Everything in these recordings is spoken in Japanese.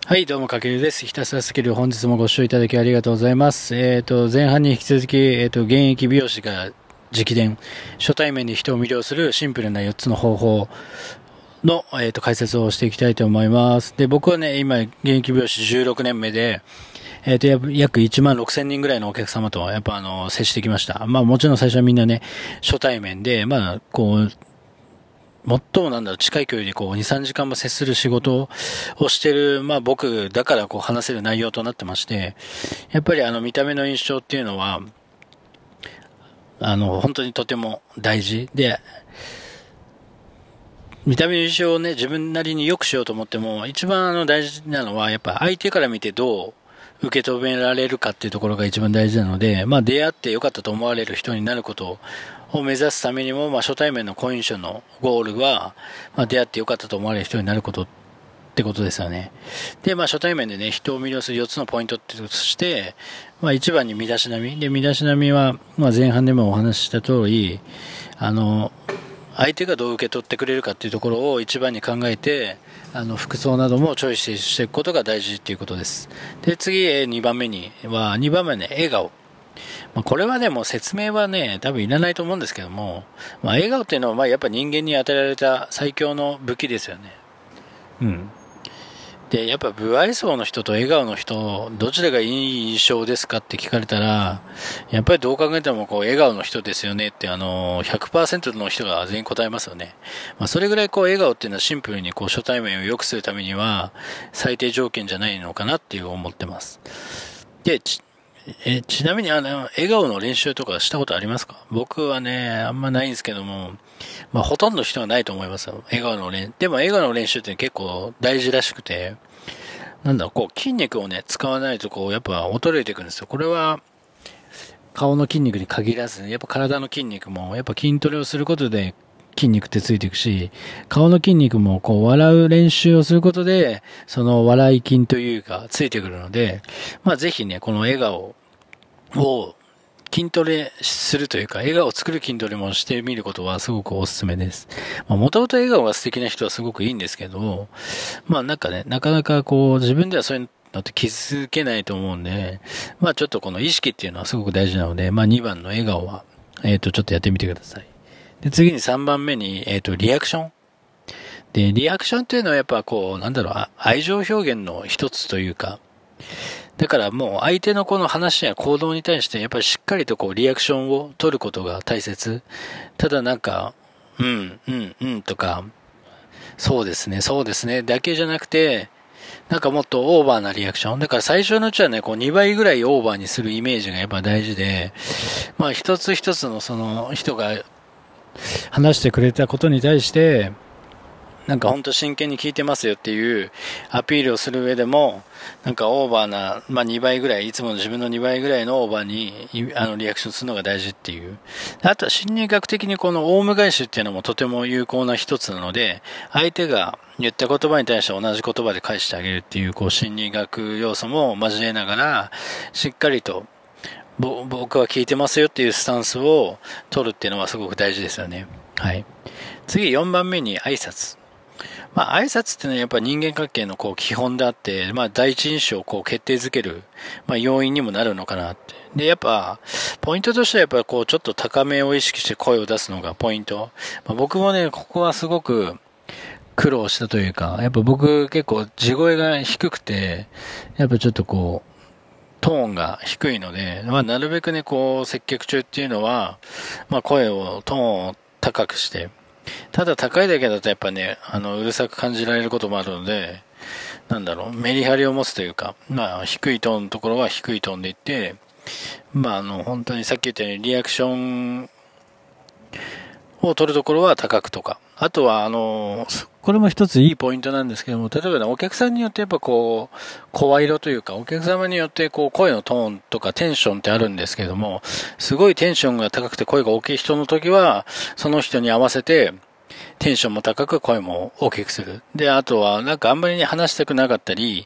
はい、どうも、かけるです。ひたすらスキル、本日もご視聴いただきありがとうございます。前半に引き続き、現役美容師が直伝、初対面で人を魅了するシンプルな4つの方法の、解説をしていきたいと思います。で、僕はね、今、現役美容師16年目で、約1万6千人ぐらいのお客様と、接してきました。まあ、もちろん最初はみんなね、初対面で、最も近い距離で2、3時間も接する仕事をしてる、僕だから話せる内容となってまして、やっぱり見た目の印象っていうのは、本当にとても大事で、見た目の印象をね、自分なりに良くしようと思っても、一番大事なのは、やっぱ相手から見てどう受け止められるかっていうところが一番大事なので、出会って良かったと思われる人になることを目指すためにも、初対面の好印象のゴールは、出会って良かったと思われる人になることってことですよね。で、初対面でね、人を魅了する4つのポイントってとして、一番に身だしなみ。で、身だしなみは、前半でもお話しした通り、相手がどう受け取ってくれるかっていうところを一番に考えて、服装などもチョイスしていくことが大事っていうことです。で、次、2番目ね、笑顔。これはね、もう説明はね、多分いらないと思うんですけども、笑顔っていうのは、やっぱ人間に与えられた最強の武器ですよね。うん。で、やっぱ不愛想の人と笑顔の人、どちらがいい印象ですかって聞かれたら、やっぱりどう考えても笑顔の人ですよねって100% の人が全員答えますよね。それぐらい笑顔っていうのはシンプルに初対面を良くするためには最低条件じゃないのかなって思ってます。で、ちなみに笑顔の練習とかしたことありますか？僕はね、あんまないんですけども、ほとんどの人はないと思いますよ。でも笑顔の練習って結構大事らしくて、筋肉をね、使わないとやっぱ衰えていくんですよ。これは、顔の筋肉に限らず、やっぱ体の筋肉も、やっぱ筋トレをすることで筋肉ってついていくし、顔の筋肉も笑う練習をすることで、その笑い筋というか、ついてくるので、ぜひね、この笑顔を筋トレするというか、笑顔を作る筋トレもしてみることはすごくおすすめです。もともと笑顔が素敵な人はすごくいいんですけど、なかなか自分ではそういうのって気づけないと思うんで、ちょっとこの意識っていうのはすごく大事なので、2番の笑顔は、ちょっとやってみてください。で、次に3番目に、リアクション。で、リアクションっていうのはやっぱ愛情表現の一つというか、だからもう相手のこの話や行動に対してやっぱりしっかりとリアクションを取ることが大切。ただとか、そうですねだけじゃなくて、もっとオーバーなリアクション。だから最初のうちはね、2倍ぐらいオーバーにするイメージがやっぱ大事で、一つ一つのその人が話してくれたことに対して、本当真剣に聞いてますよっていうアピールをする上でも、オーバーな、2倍ぐらい、いつもの自分の2倍ぐらいのオーバーに、リアクションするのが大事っていう。あとは心理学的にこのオウム返しっていうのもとても有効な一つなので、相手が言った言葉に対して同じ言葉で返してあげるっていう、心理学要素も交えながら、しっかりと、僕は聞いてますよっていうスタンスを取るっていうのはすごく大事ですよね。はい。次4番目に挨拶。挨拶ってのはやっぱ人間関係の基本であって、第一印象を決定づける、要因にもなるのかなって。で、やっぱ、ポイントとしてはやっぱちょっと高めを意識して声を出すのがポイント。僕もね、ここはすごく苦労したというか、やっぱ僕結構地声が低くて、やっぱちょっとトーンが低いので、なるべくね、接客中っていうのは、声を、トーンを高くして、ただ高いだけだとやっぱね、うるさく感じられることもあるので、メリハリを持つというか、低いトーンのところは低いトーンで言って、本当にさっき言ったようにリアクションを取るところは高くとか、あとはこれも一ついいポイントなんですけども、例えばね、お客さんによってやっぱ声色というか、お客様によって声のトーンとかテンションってあるんですけども、すごいテンションが高くて声が大きい人の時は、その人に合わせて、テンションも高く声も大きくする。で、あとはあんまりね話したくなかったり、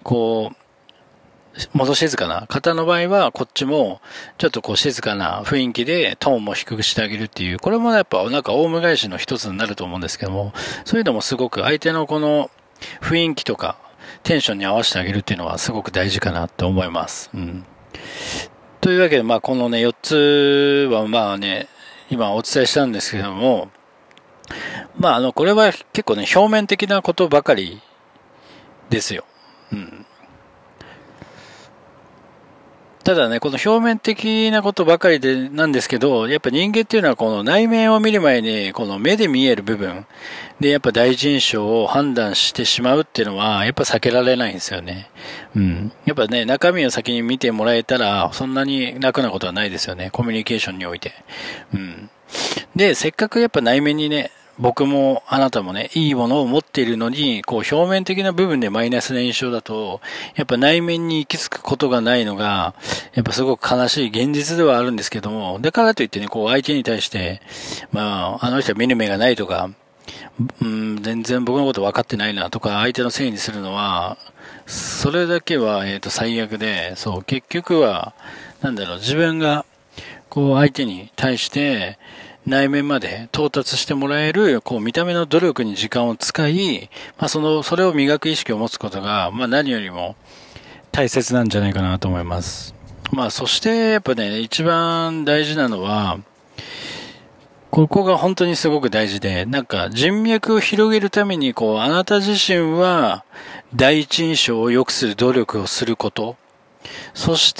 元静かな方の場合は、こっちも、ちょっと静かな雰囲気でトーンも低くしてあげるっていう、これもやっぱオウム返しの一つになると思うんですけども、そういうのもすごく相手のこの雰囲気とか、 テンションに合わせてあげるっていうのはすごく大事かなと思います。うん。というわけで、このね、4つは今お伝えしたんですけども、これは結構ね、表面的なことばかりですよ。うん。ただね、この表面的なことばかりでなんですけど、やっぱ人間っていうのはこの内面を見る前に、この目で見える部分でやっぱ第一印象を判断してしまうっていうのは、やっぱ避けられないんですよね。うん。やっぱね、中身を先に見てもらえたら、そんなに楽なことはないですよね。コミュニケーションにおいて。うん。で、せっかくやっぱ内面にね、僕もあなたもね、いいものを持っているのに、こう表面的な部分でマイナスな印象だと、やっぱ内面に行き着くことがないのが、やっぱすごく悲しい現実ではあるんですけども、だからといってね、こう相手に対して、あの人は見る目がないとか、全然僕のこと分かってないなとか、相手のせいにするのは、それだけは、最悪で、そう、結局は、自分が、こう相手に対して、内面まで到達してもらえる、こう、見た目の努力に時間を使い、それを磨く意識を持つことが、何よりも大切なんじゃないかなと思います。そして、やっぱね、一番大事なのは、ここが本当にすごく大事で、人脈を広げるために、こう、あなた自身は、第一印象を良くする努力をすること。そして、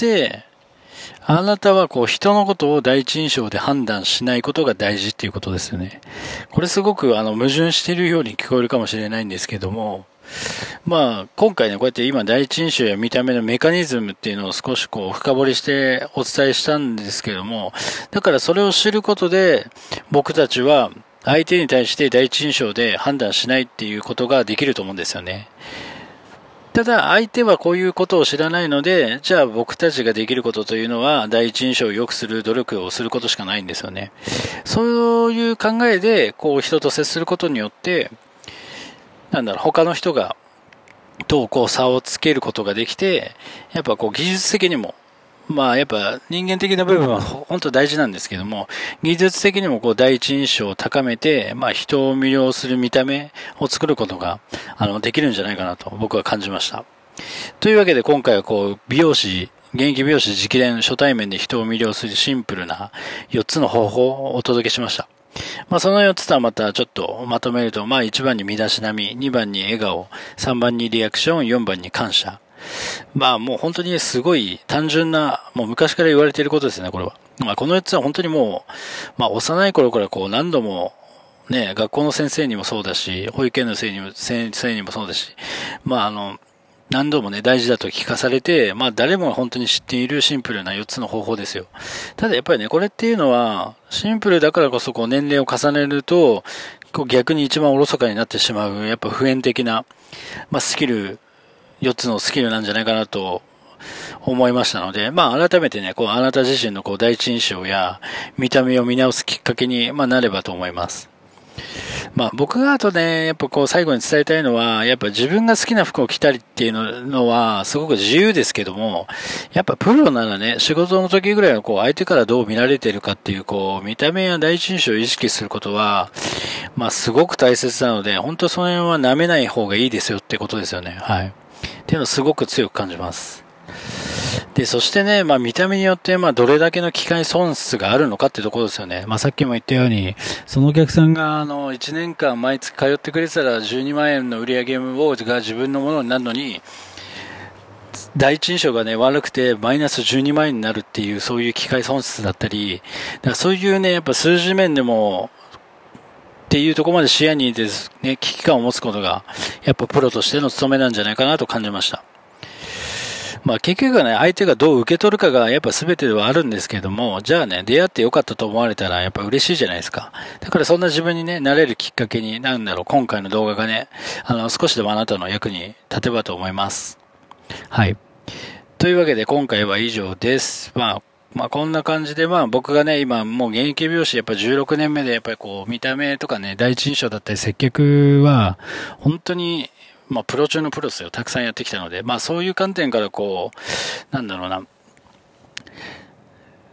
あなたはこう人のことを第一印象で判断しないことが大事っていうことですよね。これすごく矛盾しているように聞こえるかもしれないんですけども、今回ね、こうやって今第一印象や見た目のメカニズムっていうのを少しこう深掘りしてお伝えしたんですけども、だからそれを知ることで僕たちは相手に対して第一印象で判断しないっていうことができると思うんですよね。ただ、相手はこういうことを知らないので、じゃあ僕たちができることというのは、第一印象を良くする努力をすることしかないんですよね。そういう考えで、こう人と接することによって、他の人が、とこう差をつけることができて、やっぱこう技術的にも、やっぱ人間的な部分は本当大事なんですけども、技術的にもこう第一印象を高めて、人を魅了する見た目を作ることが、できるんじゃないかなと僕は感じました。というわけで今回はこう、現役美容師直伝初対面で人を魅了するシンプルな4つの方法をお届けしました。その4つとはまたちょっとまとめると、1番に身だしなみ、2番に笑顔、3番にリアクション、4番に感謝。もう本当にすごい単純な、もう昔から言われていることですね、これは。この4つは本当にもう、幼い頃からこう何度も、ね、学校の先生にもそうだし、保育園の先生にもそうだし、何度もね、大事だと聞かされて、誰も本当に知っているシンプルな4つの方法ですよ。ただやっぱりね、これっていうのは、シンプルだからこそこう年齢を重ねると、こう逆に一番おろそかになってしまう、やっぱ普遍的な、スキル、4つのスキルなんじゃないかなと思いましたので、改めてね、こうあなた自身のこう第一印象や見た目を見直すきっかけに、なればと思います。僕があとね、やっぱこう最後に伝えたいのは、やっぱ自分が好きな服を着たりっていうのはすごく自由ですけども、やっぱプロならね、仕事の時ぐらいはこう相手からどう見られているかっていうこう見た目や第一印象を意識することは、すごく大切なので、本当その辺は舐めない方がいいですよってことですよね。はい。っていうのをすごく強く感じます。で、そしてね、見た目によって、どれだけの機会損失があるのかってところですよね。さっきも言ったように、そのお客さんが、1年間毎月通ってくれてたら12万円の売り上げが自分のものになるのに、第一印象がね、悪くてマイナス12万円になるっていう、そういう機会損失だったり、だからそういうね、やっぱ数字面でも、っていうところまで視野に入れてね、危機感を持つことが、やっぱプロとしての務めなんじゃないかなと感じました。結局はね、相手がどう受け取るかがやっぱ全てではあるんですけども、じゃあね、出会ってよかったと思われたらやっぱ嬉しいじゃないですか。だからそんな自分にね、なれるきっかけに今回の動画がね、少しでもあなたの役に立てばと思います。はい。というわけで今回は以上です。こんな感じで僕がね、今もう現役美容師やっぱ16年目でやっぱりこう見た目とかね、第一印象だったり接客は本当にプロ中のプロですよ。たくさんやってきたので、そういう観点からこう、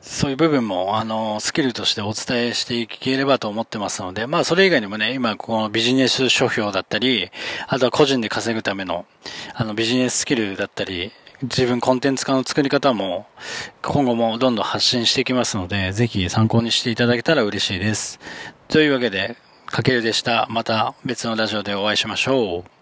そういう部分も、スキルとしてお伝えしていければと思ってますので、まあ、それ以外にもね、今、このビジネス書評だったり、あとは個人で稼ぐための、ビジネススキルだったり、自分コンテンツ化の作り方も、今後もどんどん発信していきますので、ぜひ参考にしていただけたら嬉しいです。というわけで、かけるでした。また別のラジオでお会いしましょう。